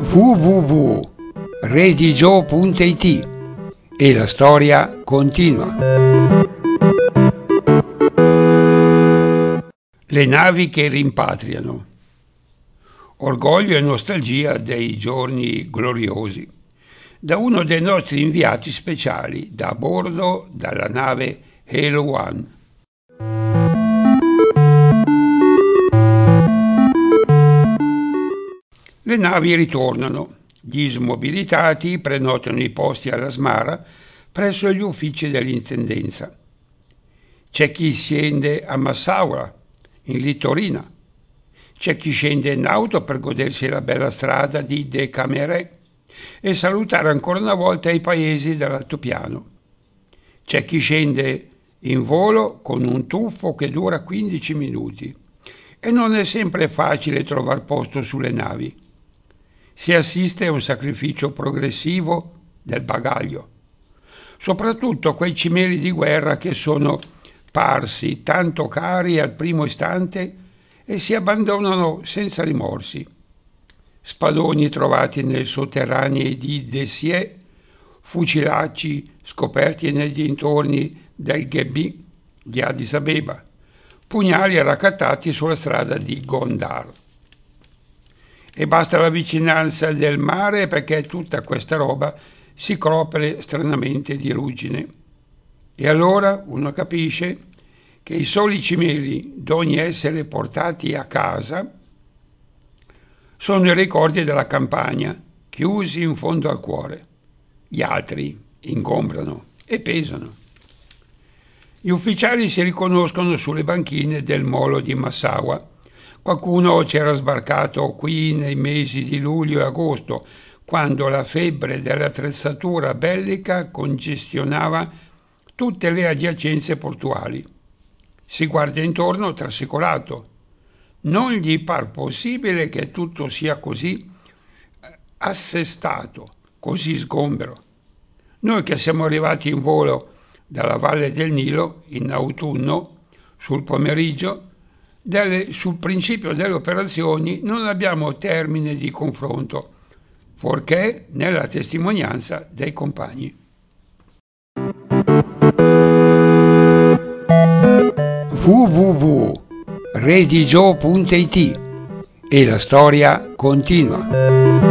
www.redigio.it e la storia continua. Le navi che rimpatriano. Orgoglio e nostalgia dei giorni gloriosi. Da uno dei nostri inviati speciali, da bordo dalla nave Halo One. Le navi ritornano. Gli smobilitati prenotano i posti alla smara presso gli uffici dell'intendenza. C'è chi scende a Massaua, in Littorina. C'è chi scende in auto per godersi la bella strada di Decamerè e salutare ancora una volta i paesi dell'altopiano. C'è chi scende in volo con un tuffo che dura 15 minuti e non è sempre facile trovare posto sulle navi. Si assiste a un sacrificio progressivo del bagaglio, soprattutto quei cimeli di guerra che sono parsi tanto cari al primo istante e si abbandonano senza rimorsi. Spadoni trovati nei sotterranei di Dessiè, fucilacci scoperti nei dintorni del Gebi di Addis Abeba, pugnali raccattati sulla strada di Gondar. E basta la vicinanza del mare perché tutta questa roba si copre stranamente di ruggine. E allora uno capisce che i soli cimeli d'ogni essere portati a casa sono i ricordi della campagna, chiusi in fondo al cuore. Gli altri ingombrano e pesano. Gli ufficiali si riconoscono sulle banchine del molo di Massaua. Qualcuno c'era sbarcato qui nei mesi di luglio e agosto, quando la febbre dell'attrezzatura bellica congestionava tutte le adiacenze portuali. Si guarda intorno trasecolato. Non gli par possibile che tutto sia così assestato, così sgombero. Noi che siamo arrivati in volo dalla valle del Nilo in autunno, sul pomeriggio, sul principio delle operazioni non abbiamo termine di confronto, fuorché nella testimonianza dei compagni. www.redigio.it e la storia continua.